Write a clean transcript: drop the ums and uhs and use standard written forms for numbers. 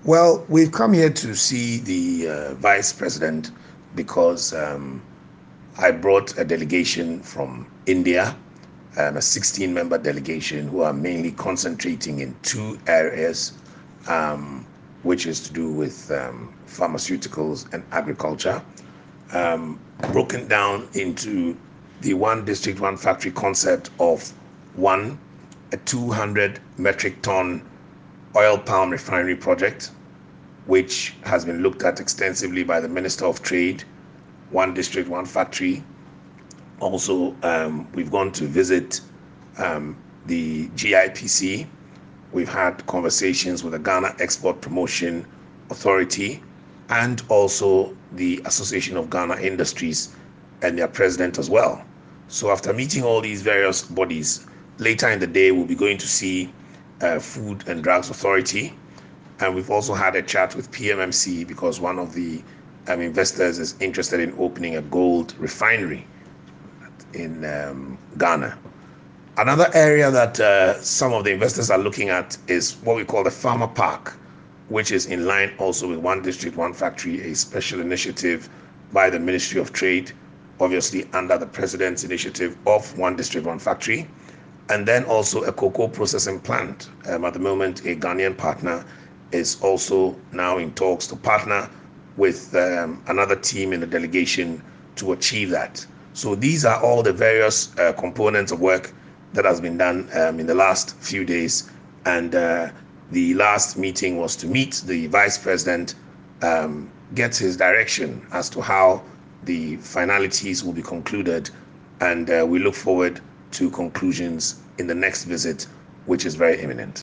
Well, we've come here to see the vice president because I brought a delegation from India, a 16-member delegation who are mainly concentrating in two areas, which is to do with pharmaceuticals and agriculture, broken down into the one district, one factory concept of a 200 metric ton oil palm refinery project, which has been looked at extensively by the Minister of Trade, one district, one factory. Also, we've gone to visit the GIPC. We've had conversations with the Ghana Export Promotion Authority and also the Association of Ghana Industries and their president as well. So after meeting all these various bodies, later in the day, we'll be going to see Food and Drugs Authority. And we've also had a chat with PMMC because one of the investors is interested in opening a gold refinery in Ghana. Another area that some of the investors are looking at is what we call the Farmer Park, which is in line also with one district, one factory, a special initiative by the Ministry of Trade, obviously under the President's initiative of one district, one factory. And then also a cocoa processing plant. At the moment, a Ghanaian partner is also now in talks to partner with another team in the delegation to achieve that. So these are all the various components of work that has been done in the last few days. And the last meeting was to meet the vice president, get his direction as to how the finalities will be concluded. And we look forward to conclusions in the next visit, which is very imminent.